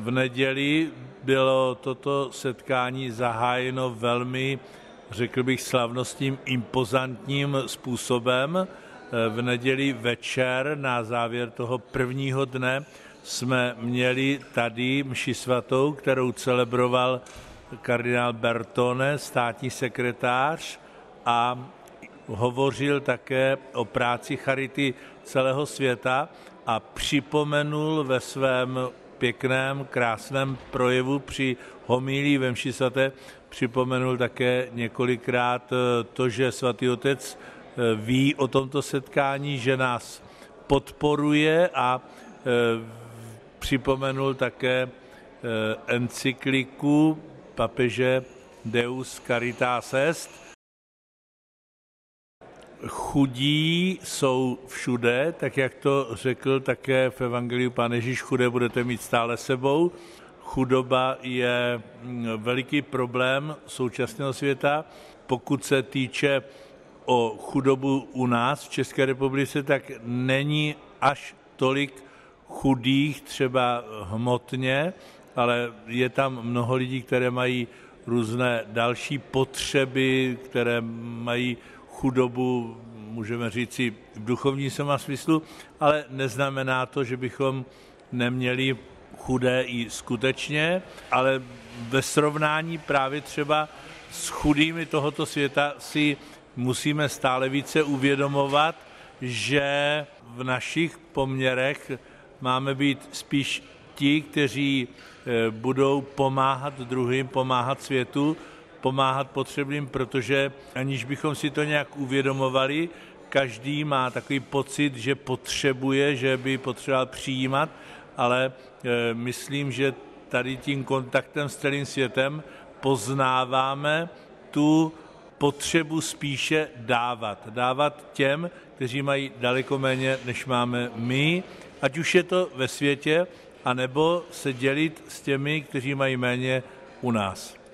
V neděli bylo toto setkání zahájeno velmi, řekl bych, slavnostním, impozantním způsobem. V neděli večer na závěr toho prvního dne jsme měli tady mši svatou, kterou celebroval kardinál Bertone, státní sekretář, a hovořil také o práci charity celého světa a připomenul ve svém pěkném, krásném projevu při homílii ve mši svaté, připomenul také několikrát to, že svatý otec ví o tomto setkání, že nás podporuje, a připomenul také encykliku papeže Deus Caritas Est. Chudí jsou všude, tak jak to řekl také v evangeliu Pán Ježíš, chudé budete mít stále sebou. Chudoba je veliký problém současného světa. Pokud se týče o chudobu u nás v České republice, tak není až tolik chudých třeba hmotně, ale je tam mnoho lidí, které mají různé další potřeby, které mají chudobu, můžeme říci, v duchovním slova smyslu, ale neznamená to, že bychom neměli chudé i skutečně, ale ve srovnání právě třeba s chudými tohoto světa si musíme stále více uvědomovat, že v našich poměrech máme být spíš ti, kteří budou pomáhat druhým, pomáhat světu, pomáhat potřebným, protože aniž bychom si to nějak uvědomovali, každý má takový pocit, že potřebuje, že by potřeboval přijímat, ale myslím, že tady tím kontaktem s celým světem poznáváme tu potřebu spíše dávat. Dávat těm, kteří mají daleko méně, než máme my, ať už je to ve světě, anebo se dělit s těmi, kteří mají méně u nás.